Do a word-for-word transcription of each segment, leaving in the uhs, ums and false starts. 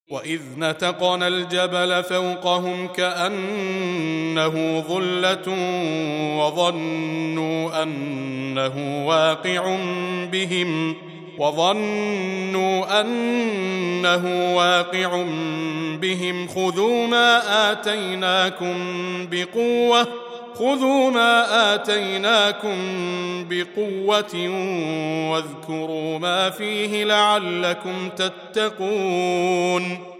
وإذ نتقنا الجبل فوقهم كأنه ظلة وظنوا أنه واقع بهم وظنوا أنه واقع بهم خذوا ما آتيناكم بقوة خذوا ما آتيناكم بقوة واذكروا ما فيه لعلكم تتقون.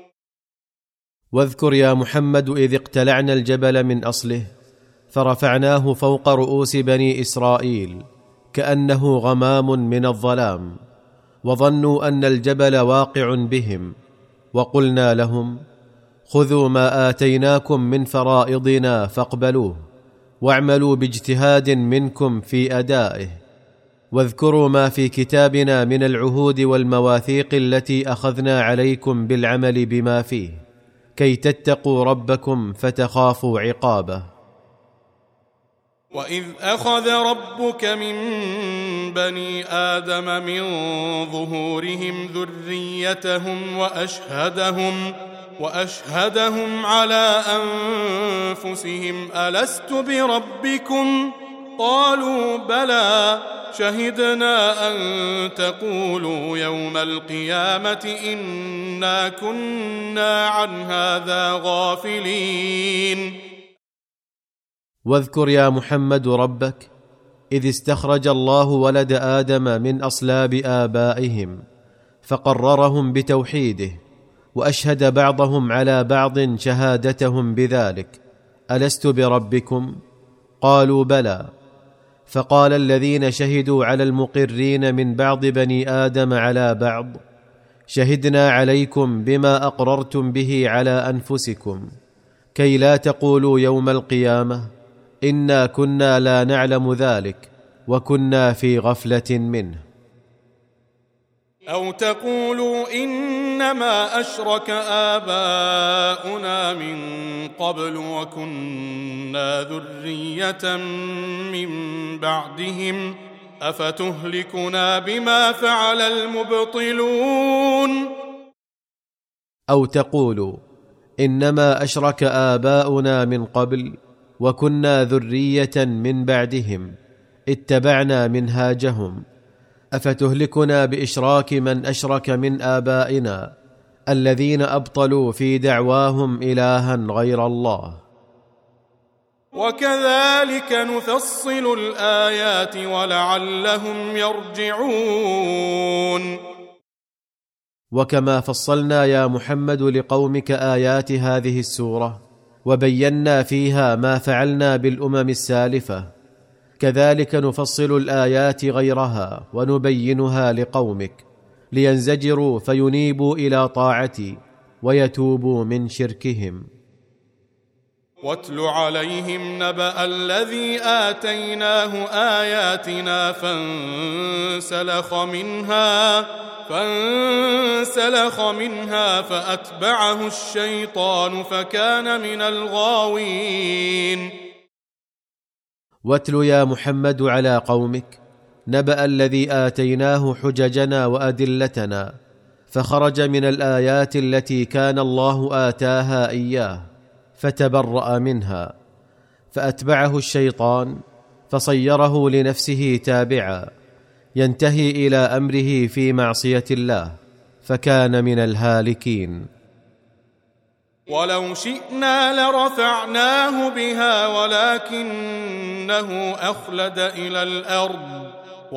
واذكر يا محمد إذ اقتلعنا الجبل من أصله فرفعناه فوق رؤوس بني إسرائيل كأنه غمام من الظلام وظنوا أن الجبل واقع بهم وقلنا لهم خذوا ما آتيناكم من فرائضنا فاقبلوه واعملوا باجتهاد منكم في أدائه واذكروا ما في كتابنا من العهود والمواثيق التي أخذنا عليكم بالعمل بما فيه كي تتقوا ربكم فتخافوا عقابه. وإذ أخذ ربك من بني آدم من ظهورهم ذريتهم وأشهدهم وأشهدهم على أنفسهم ألست بربكم قالوا بلى شهدنا أن تقولوا يوم القيامة إنا كنا عن هذا غافلين. واذكر يا محمد ربك إذ استخرج الله ولد آدم من أصلاب آبائهم فقررهم بتوحيده وأشهد بعضهم على بعض شهادتهم بذلك ألست بربكم قالوا بلى فقال الذين شهدوا على المقرين من بعض بني آدم على بعض شهدنا عليكم بما أقررتم به على أنفسكم كي لا تقولوا يوم القيامة إنا كنا لا نعلم ذلك وكنا في غفلة منه. أو تقولوا إنما أشرك آباؤنا من قبل وكنا ذرية من بعدهم أفتهلكنا بما فعل المبطلون. أو تقولوا إنما أشرك آباؤنا من قبل وكنا ذرية من بعدهم اتبعنا منهاجهم أفتهلكنا بإشراك من أشرك من آبائنا الذين أبطلوا في دعواهم إلها غير الله. وكذلك نفصل الآيات ولعلهم يرجعون. وكما فصلنا يا محمد لقومك آيات هذه السورة وبينا فيها ما فعلنا بالأمم السالفة كذلك نفصل الآيات غيرها ونبينها لقومك لينزجروا فينيبوا إلى طاعتي ويتوبوا من شركهم. واتل عليهم نبأ الذي آتيناه آياتنا فانسلخ منها فانسلخ منها فأتبعه الشيطان فكان من الغاوين. واتل يا محمد على قومك نبأ الذي آتيناه حججنا وأدلتنا فخرج من الآيات التي كان الله آتاها إياه فتبرأ منها فأتبعه الشيطان فصيره لنفسه تابعا ينتهي إلى أمره في معصية الله فكان من الهالكين. ولو شئنا لرفعناه بها ولكنه أخلد إلى الأرض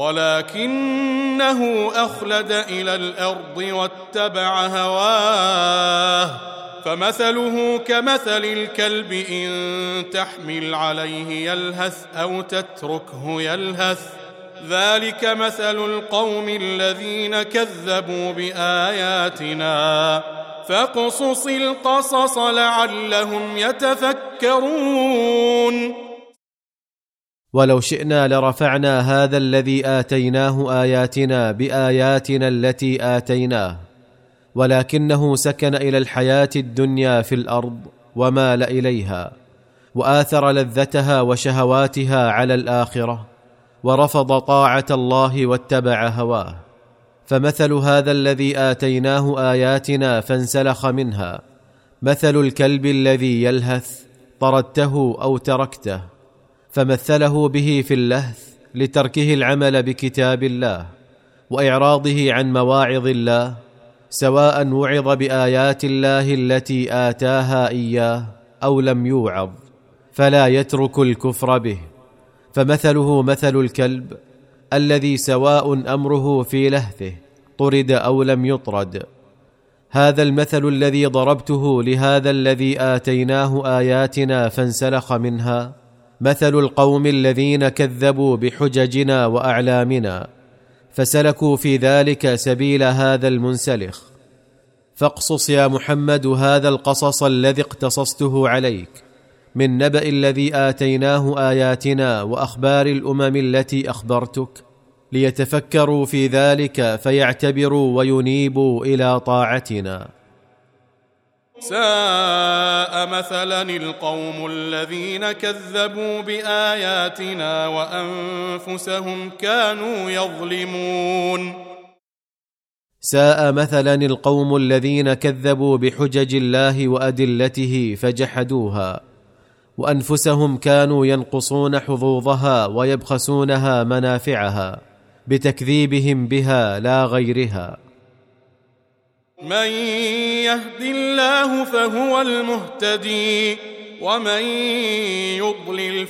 ولكنه أخلد إلى الأرض واتبع هواه فمثله كمثل الكلب إن تحمل عليه يلهث أو تتركه يلهث ذلك مثل القوم الذين كذبوا بآياتنا فاقصص القصص لعلهم يتفكرون. ولو شئنا لرفعنا هذا الذي آتيناه آياتنا بآياتنا التي آتيناه ولكنه سكن إلى الحياة الدنيا في الأرض ومال إليها وآثر لذتها وشهواتها على الآخرة ورفض طاعة الله واتبع هواه فمثل هذا الذي آتيناه آياتنا فانسلخ منها مثل الكلب الذي يلهث طردته أو تركته، فمثله به في اللهث لتركه العمل بكتاب الله وإعراضه عن مواعظ الله، سواء وعظ بآيات الله التي آتاها إياه أو لم يوعظ، فلا يترك الكفر به. فمثله مثل الكلب الذي سواء أمره في لهثه طرد أو لم يطرد. هذا المثل الذي ضربته لهذا الذي آتيناه آياتنا فانسلخ منها مثل القوم الذين كذبوا بحججنا وأعلامنا، فسلكوا في ذلك سبيل هذا المنسلخ. فاقصص يا محمد هذا القصص الذي اقتصصته عليك من نبأ الذي آتيناه آياتنا وأخبار الأمم التي أخبرتك، ليتفكروا في ذلك فيعتبروا وينيبوا إلى طاعتنا. ساء مثلا القوم الذين كذبوا بآياتنا وأنفسهم كانوا يظلمون. ساء مثلا القوم الذين كذبوا بحجج الله وأدلته فجحدوها، وأنفسهم كانوا ينقصون حظوظها ويبخسونها منافعها بتكذيبهم بها لا غيرها. من يهد الله فهو المهتدي ومن يضلل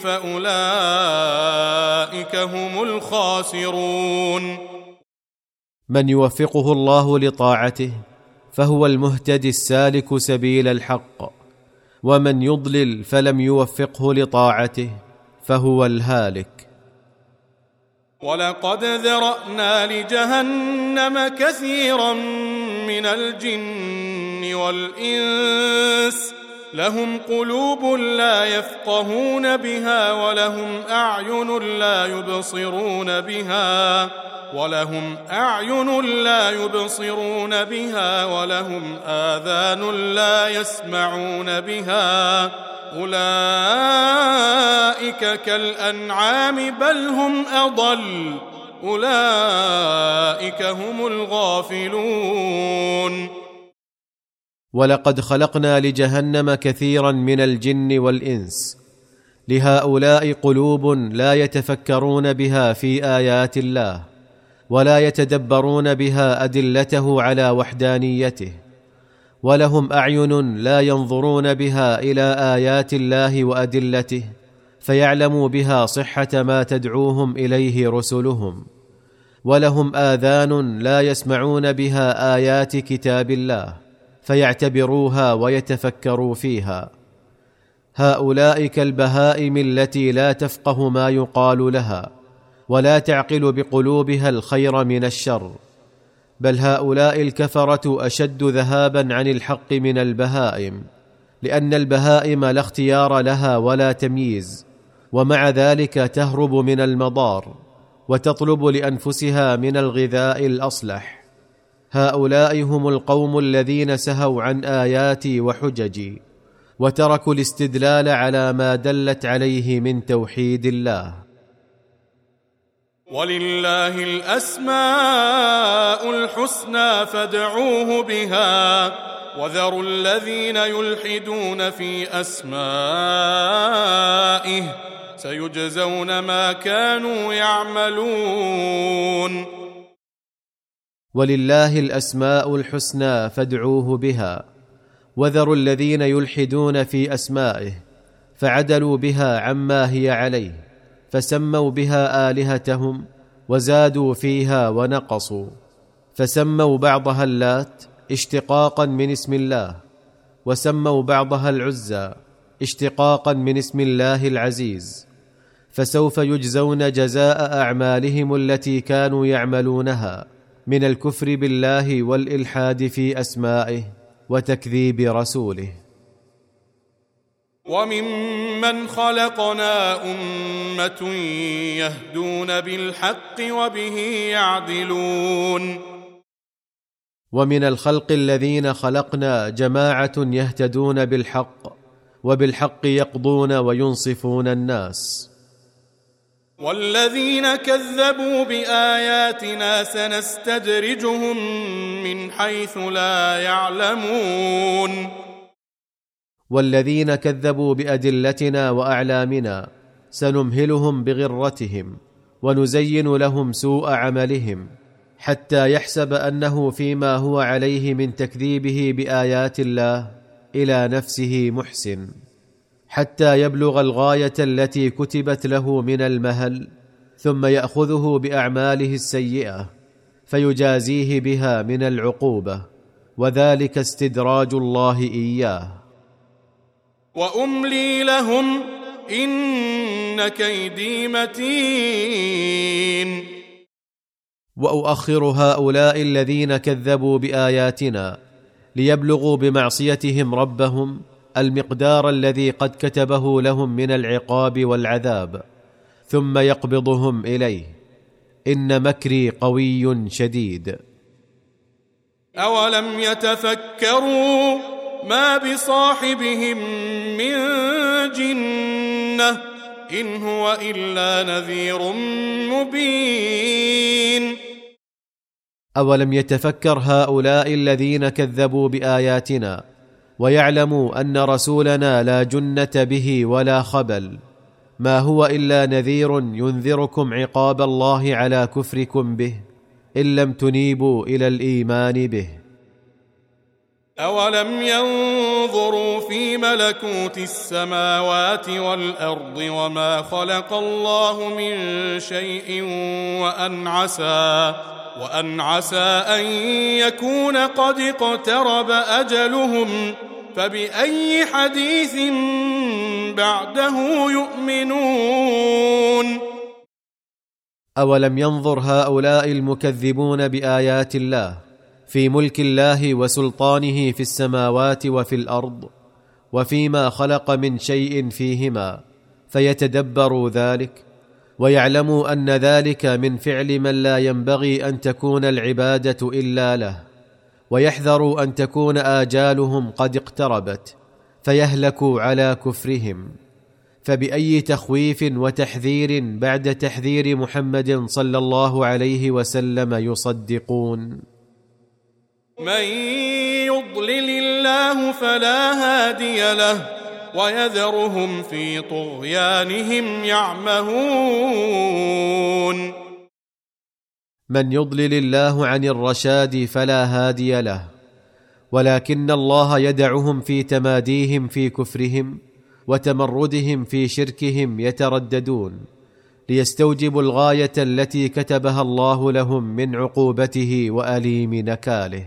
فأولئك هم الخاسرون. من يوفقه الله لطاعته فهو المهتدي السالك سبيل الحق، ومن يضلل فلم يوفقه لطاعته فهو الهالك. ولقد ذرأنا لجهنم كثيرا من الجن والإنس لهم قلوب لا يفقهون بها ولهم أعين لا يبصرون بها ولهم أعين لا يبصرون بها ولهم آذان لا يسمعون بها أولئك كالأنعام بل هم أضل أولئك هم الغافلون. ولقد خلقنا لجهنم كثيرا من الجن والإنس، لهؤلاء قلوب لا يتفكرون بها في آيات الله ولا يتدبرون بها أدلته على وحدانيته، ولهم أعين لا ينظرون بها إلى آيات الله وأدلته فيعلموا بها صحة ما تدعوهم إليه رسلهم، ولهم آذان لا يسمعون بها آيات كتاب الله فيعتبروها ويتفكروا فيها. هؤلاء كالبهائم التي لا تفقه ما يقال لها ولا تعقل بقلوبها الخير من الشر، بل هؤلاء الكفرة أشد ذهابا عن الحق من البهائم، لأن البهائم لا اختيار لها ولا تمييز، ومع ذلك تهرب من المضار وتطلب لأنفسها من الغذاء الأصلح. هؤلاء هم القوم الذين سهوا عن آياتي وحججي وتركوا الاستدلال على ما دلت عليه من توحيد الله. ولله الأسماء الحسنى فادعوه بها وذروا الذين يلحدون في أسمائه سيجزون ما كانوا يعملون. ولله الأسماء الحسنى فادعوه بها وذروا الذين يلحدون في أسمائه، فعدلوا بها عما هي عليه، فسموا بها آلهتهم وزادوا فيها ونقصوا، فسموا بعضها اللات اشتقاقا من اسم الله، وسموا بعضها العزى اشتقاقا من اسم الله العزيز، فسوف يجزون جزاء أعمالهم التي كانوا يعملونها من الكفر بالله والإلحاد في أسمائه وتكذيب رسوله. وممن خلقنا أمة يهدون بالحق وبه يعدلون. ومن الخلق الذين خلقنا جماعة يهتدون بالحق وبالحق يقضون وينصفون الناس. والذين كذبوا بآياتنا سنستدرجهم من حيث لا يعلمون. والذين كذبوا بأدلتنا وأعلامنا سنمهلهم بغرتهم ونزين لهم سوء عملهم، حتى يحسب أنه فيما هو عليه من تكذيبه بآيات الله إلى نفسه محسن، حتى يبلغ الغاية التي كتبت له من المهل، ثم يأخذه بأعماله السيئة فيجازيه بها من العقوبة، وذلك استدراج الله إياه. وأملي لهم إن كيدي متين. وأؤخر هؤلاء الذين كذبوا بآياتنا ليبلغوا بمعصيتهم ربهم المقدار الذي قد كتبه لهم من العقاب والعذاب، ثم يقبضهم إليه، إن مكري قوي شديد. أولم يتفكروا ما بصاحبهم من جنة إن هو إلا نذير مبين. أولم يتفكر هؤلاء الذين كذبوا بآياتنا ويعلموا أن رسولنا لا جنة به ولا خبل، ما هو إلا نذير ينذركم عقاب الله على كفركم به إن لم تنيبوا إلى الإيمان به. أولم ينظروا في ملكوت السماوات والأرض وما خلق الله من شيء وأن عسى وأن عسى أن يكون قد اقترب أجلهم، فبأي حديث بعده يؤمنون. أولم ينظر هؤلاء المكذبون بآيات الله في ملك الله وسلطانه في السماوات وفي الأرض وفيما خلق من شيء فيهما، فيتدبروا ذلك ويعلموا أن ذلك من فعل من لا ينبغي أن تكون العبادة إلا له، ويحذروا أن تكون آجالهم قد اقتربت فيهلكوا على كفرهم. فبأي تخويف وتحذير بعد تحذير محمد صلى الله عليه وسلم يصدقون؟ من يضلل الله فلا هادي له ويذرهم في طغيانهم يعمهون. من يضلل الله عن الرشاد فلا هادي له، ولكن الله يدعهم في تماديهم في كفرهم وتمردهم في شركهم يترددون، ليستوجبوا الغاية التي كتبها الله لهم من عقوبته وأليم نكاله.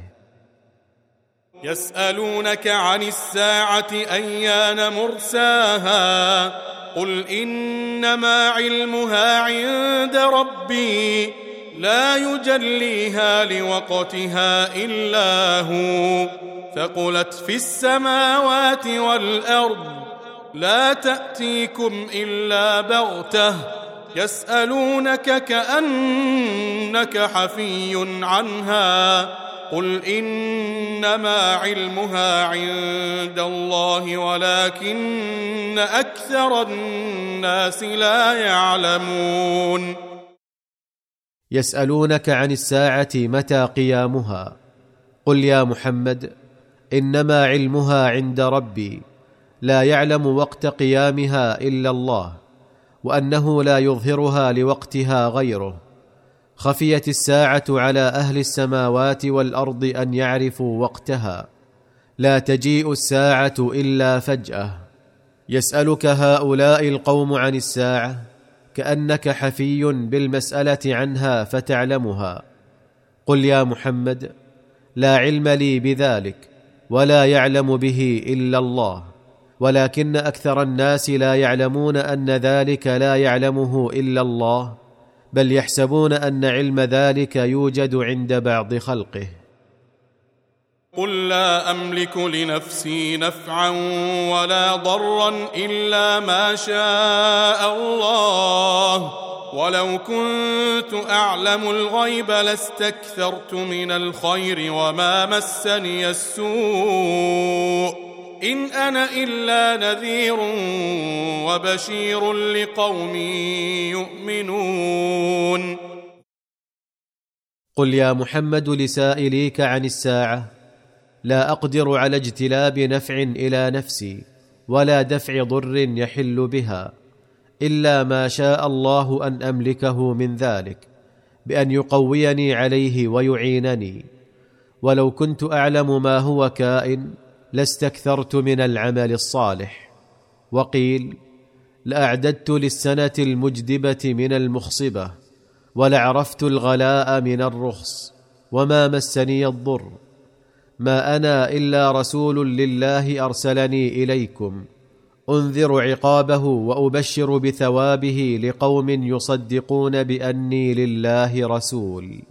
يسألونك عن الساعة أيان مرساها قل إنما علمها عند ربي لا يجليها لوقتها إلا هو ثقلت في السماوات والأرض لا تأتيكم إلا بغتة يسألونك كأنك حفي عنها قل إنما علمها عند الله ولكن أكثر الناس لا يعلمون. يسألونك عن الساعة متى قيامها قل يا محمد إنما علمها عند ربي لا يعلم وقت قيامها إلا الله، وأنه لا يظهرها لوقتها غيره. خفيت الساعة على أهل السماوات والأرض أن يعرفوا وقتها، لا تجيء الساعة إلا فجأة. يسألك هؤلاء القوم عن الساعة كأنك حفي بالمسألة عنها فتعلمها. قل يا محمد لا علم لي بذلك ولا يعلم به إلا الله، ولكن أكثر الناس لا يعلمون أن ذلك لا يعلمه إلا الله، بل يحسبون أن علم ذلك يوجد عند بعض خلقه. قل لا أملك لنفسي نفعا ولا ضرا إلا ما شاء الله ولو كنت أعلم الغيب لاستكثرت من الخير وما مسني السوء إن أنا إلا نذير وبشير لقوم يؤمنون. قل يا محمد لسائليك عن الساعة: لا أقدر على اجتلاب نفع إلى نفسي ولا دفع ضر يحل بها إلا ما شاء الله أن أملكه من ذلك، بأن يقويني عليه ويعينني. ولو كنت أعلم ما هو كائن لاستكثرت من العمل الصالح. وقيل: لأعددت للسنة المجدبة من المخصبة، ولعرفت الغلاء من الرخص، وما مسني الضر. ما أنا إلا رسول لله أرسلني إليكم، أنذر عقابه وأبشر بثوابه لقوم يصدقون بأني لله رسول.